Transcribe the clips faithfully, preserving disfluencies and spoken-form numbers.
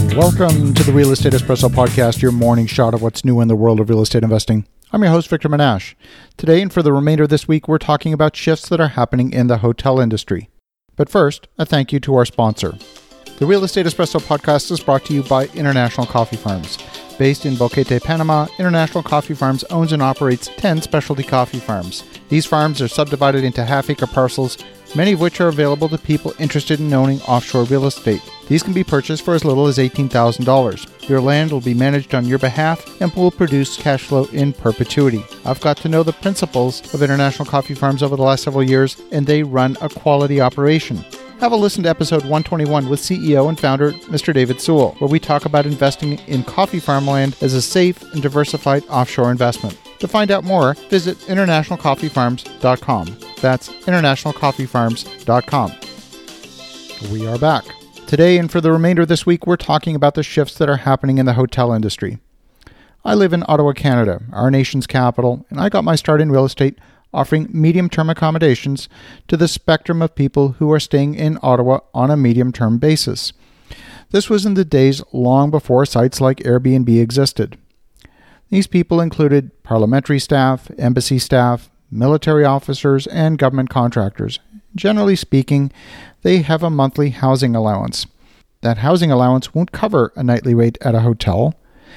Welcome to the Real Estate Espresso Podcast, your morning shot of what's new in the world of real estate investing. I'm your host, Victor Menashe. Today and for the remainder of this week, we're talking about shifts that are happening in the hotel industry. But first, a thank you to our sponsor. The Real Estate Espresso Podcast is brought to you by International Coffee Farms. Based in Boquete, Panama, International Coffee Farms owns and operates ten specialty coffee farms. These farms are subdivided into half-acre parcels, many of which are available to people interested in owning offshore real estate. These can be purchased for as little as eighteen thousand dollars. Your land will be managed on your behalf and will produce cash flow in perpetuity. I've got to know the principals of International Coffee Farms over the last several years, and they run a quality operation. Have a listen to episode one twenty-one with C E O and founder Mister David Sewell, where we talk about investing in coffee farmland as a safe and diversified offshore investment. To find out more, visit international coffee farms dot com. That's international coffee farms dot com. We are back. Today and for the remainder of this week, we're talking about the shifts that are happening in the hotel industry. I live in Ottawa, Canada, our nation's capital, and I got my start in real estate offering medium-term accommodations to the spectrum of people who are staying in Ottawa on a medium-term basis. This was in the days long before sites like Airbnb existed. These people included parliamentary staff, embassy staff, military officers, and government contractors. Generally speaking, they have a monthly housing allowance. That housing allowance won't cover a nightly rate at a hotel,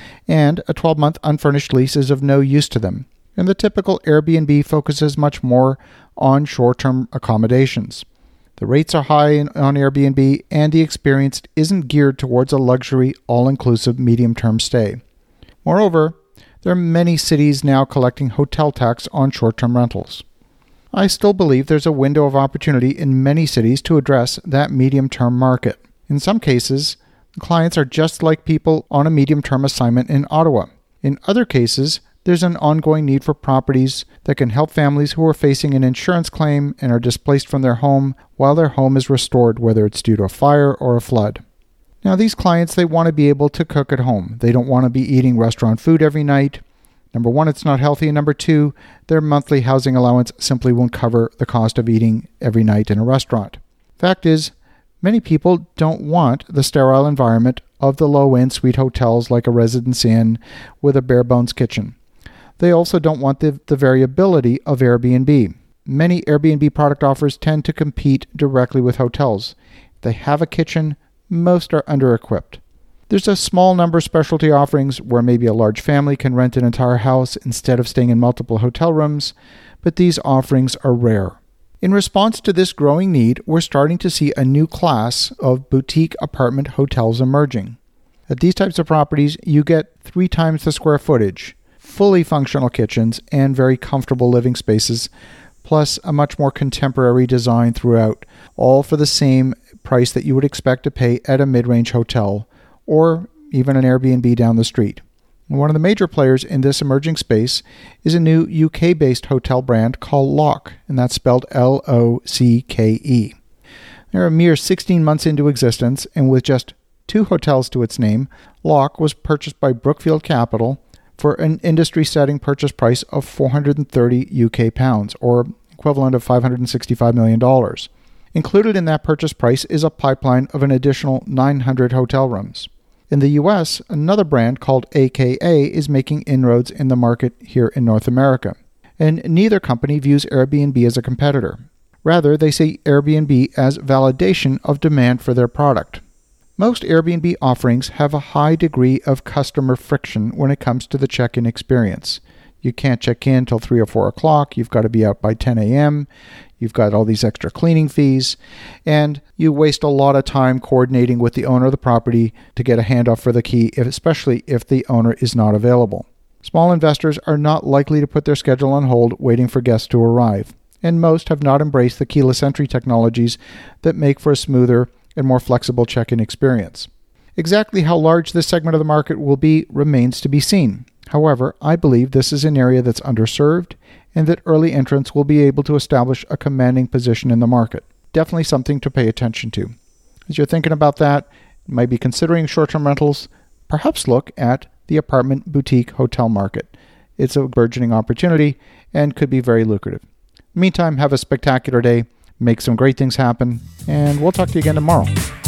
and a twelve-month unfurnished lease is of no use to them. And the typical Airbnb focuses much more on short-term accommodations. The rates are high on Airbnb, and the experience isn't geared towards a luxury, all-inclusive medium-term stay. Moreover, there are many cities now collecting hotel tax on short-term rentals. I still believe there's a window of opportunity in many cities to address that medium-term market. In some cases, clients are just like people on a medium-term assignment in Ottawa. In other cases, there's an ongoing need for properties that can help families who are facing an insurance claim and are displaced from their home while their home is restored, whether it's due to a fire or a flood. Now, these clients, they want to be able to cook at home. They don't want to be eating restaurant food every night. Number one, it's not healthy. And number two, their monthly housing allowance simply won't cover the cost of eating every night in a restaurant. Fact is, many people don't want the sterile environment of the low-end suite hotels like a Residence Inn with a bare-bones kitchen. They also don't want the, the variability of Airbnb. Many Airbnb product offers tend to compete directly with hotels. If they have a kitchen, most are under-equipped. There's a small number of specialty offerings where maybe a large family can rent an entire house instead of staying in multiple hotel rooms, but these offerings are rare. In response to this growing need, we're starting to see a new class of boutique apartment hotels emerging. At these types of properties, you get three times the square footage, fully functional kitchens, and very comfortable living spaces, plus a much more contemporary design throughout, all for the same price that you would expect to pay at a mid-range hotel or even an Airbnb down the street. And one of the major players in this emerging space is a new U K-based hotel brand called Lock, and that's spelled L O C K E. They're a mere sixteen months into existence, and with just two hotels to its name, Lock was purchased by Brookfield Capital for an industry-setting purchase price of four hundred thirty U K pounds, or equivalent of five hundred sixty-five million dollars. Included in that purchase price is a pipeline of an additional nine hundred hotel rooms. In the U S, another brand called A K A is making inroads in the market here in North America, and neither company views Airbnb as a competitor. Rather, they see Airbnb as validation of demand for their product. Most Airbnb offerings have a high degree of customer friction when it comes to the check-in experience. You can't check in till three or four o'clock. You've got to be out by ten a.m. You've got all these extra cleaning fees, and you waste a lot of time coordinating with the owner of the property to get a handoff for the key, if, especially if the owner is not available. Small investors are not likely to put their schedule on hold waiting for guests to arrive, and most have not embraced the keyless entry technologies that make for a smoother and more flexible check-in experience. Exactly how large this segment of the market will be remains to be seen. However, I believe this is an area that's underserved and that early entrants will be able to establish a commanding position in the market. Definitely something to pay attention to. As you're thinking about that, you might be considering short-term rentals, perhaps look at the apartment boutique hotel market. It's a burgeoning opportunity and could be very lucrative. Meantime, have a spectacular day, make some great things happen, and we'll talk to you again tomorrow.